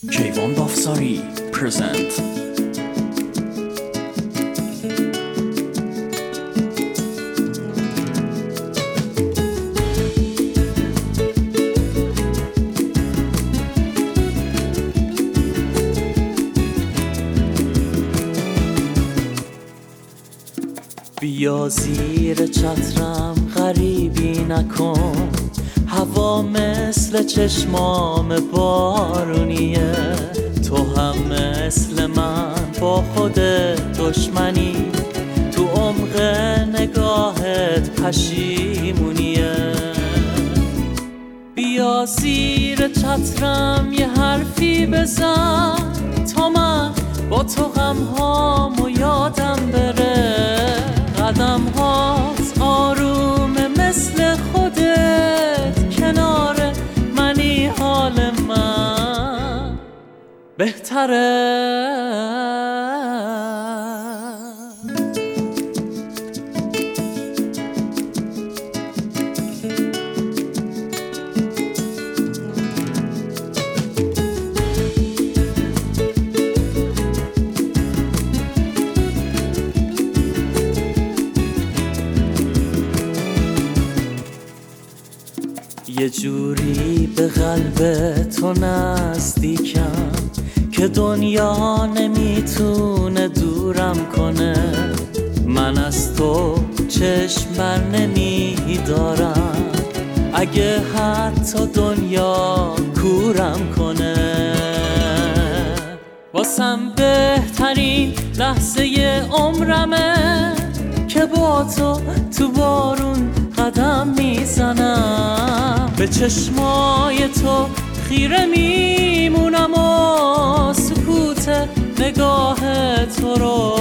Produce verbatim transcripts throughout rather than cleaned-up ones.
کیوان دافساری پرزنت. بیا زیر چترم غریبی نکن، هوا مثل چشمام بارونیه. تو هم مثل من با خود دشمنی، تو عمق نگاهت پشیمونیه. بیا زیر چترم یه حرفی بزن، تا من با تو غمهامو یادم بره. قدم هات آرومه مثل خودت، کنار منی حال من بهتره. یه جوری به قلب تو نزدیکم که دنیا نمیتونه دورم کنه. من از تو چشم بر نمیدارم، اگه حتی دنیا کورم کنه. واسم بهترین لحظه عمرمه که با تو تو بارون قدم میزنم. به چشمای تو خیره میمونم و سکوت نگاه تو رو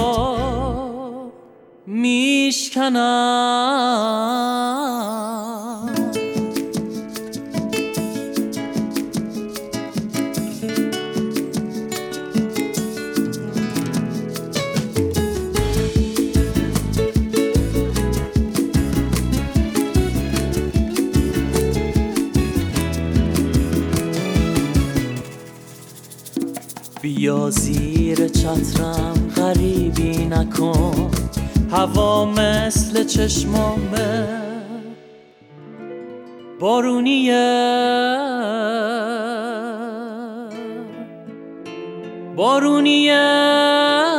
میشکنم. بیا زیر چترم غریبی نکن، هوا مثل چشمامه بارونیه. بارونیه